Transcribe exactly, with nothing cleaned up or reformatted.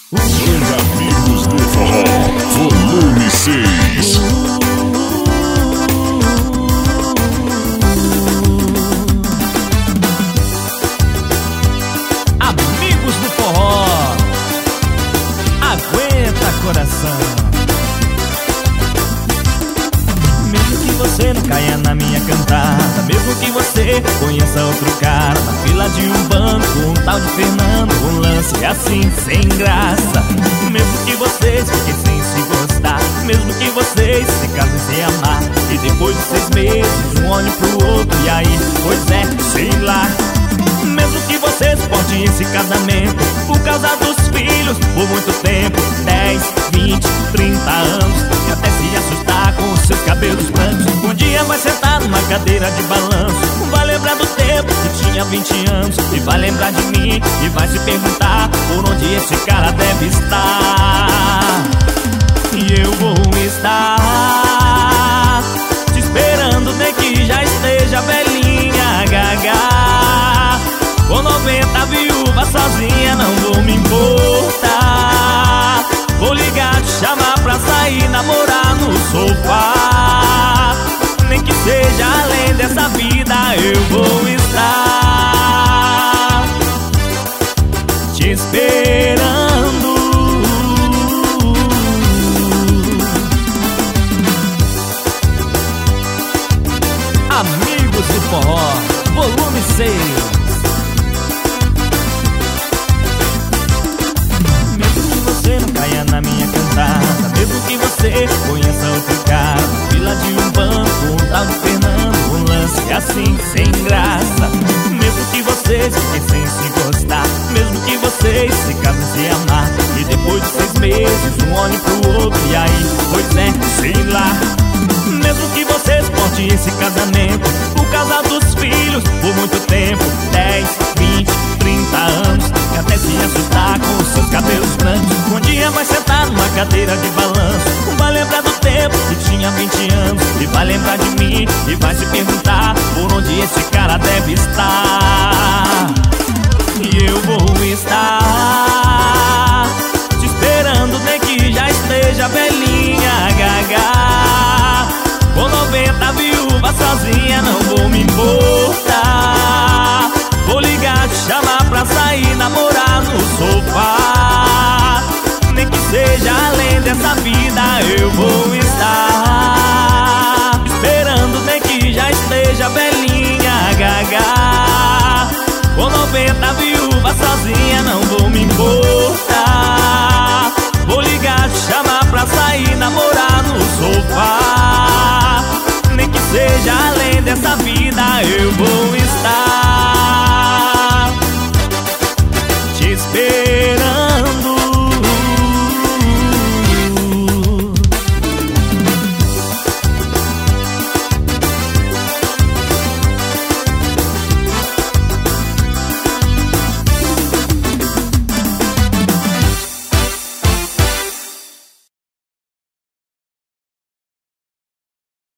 Os Amigos do Forró, volume seis. Amigos do Forró, aguenta coração. Mesmo que você não caia na minha cantada, mesmo que você conheça outro cara na fila de um banco, um tal de Fernando, um lance assim sem graça. Mesmo que vocês fiquem sem se gostar, mesmo que vocês se casem sem amar, e depois de seis meses um olhe pro outro e aí, pois é, sei lá. Mesmo que vocês cortem esse casamento por causa dos filhos por muito tempo, dez, vinte, trinta anos, e até se assustar com os seus cabelos brancos. Um dia vai sentar numa cadeira de balanço, vai lembrar do tempo que tinha vinte anos, e vai lembrar de mim e vai se perguntar por onde esse cara deve estar. E eu vou estar te esperando, nem que já esteja velhinha, gaga, com noventa viúvas sozinha, não vou me importar. Vou ligar, te chamar pra sair, namorar no sofá. Nem que seja além dessa vida, eu vou estar te esperando. Amigos do Forró, volume seis. Na minha cantada, mesmo que você conheça outro cara na fila de um banco, um tal de Fernando, um lance assim sem graça. Mesmo que vocês fiquem sem se gostar, mesmo que vocês se casem sem amar, e depois de seis meses um olhe pro outro e aí, pois é, sei lá. Mesmo que vocês cortem esse casamento por causa dos filhos por muito tempo, dez, vinte, trinta anos, e até se assustar com os seus cabelos brancos. Um dia vai sentar numa cadeira de balanço, vai lembrar do tempo que tinha vinte anos, e vai lembrar de mim e vai se perguntar por onde esse cara deve estar. E eu vou estar te esperando, nem que já esteja velhinha, gaga, com noventa viúvas sozinha, não vou me importar. Vou ligar, te chamar pra sair, namorar no sofá. Nem que seja além dessa vida, eu vou estar esperando, nem que já esteja velhinha, gaga, com noventa viúvas sozinha, não vou me importar. Vou ligar, te chamar pra sair, namorar no sofá. Nem que seja além dessa vida, eu vou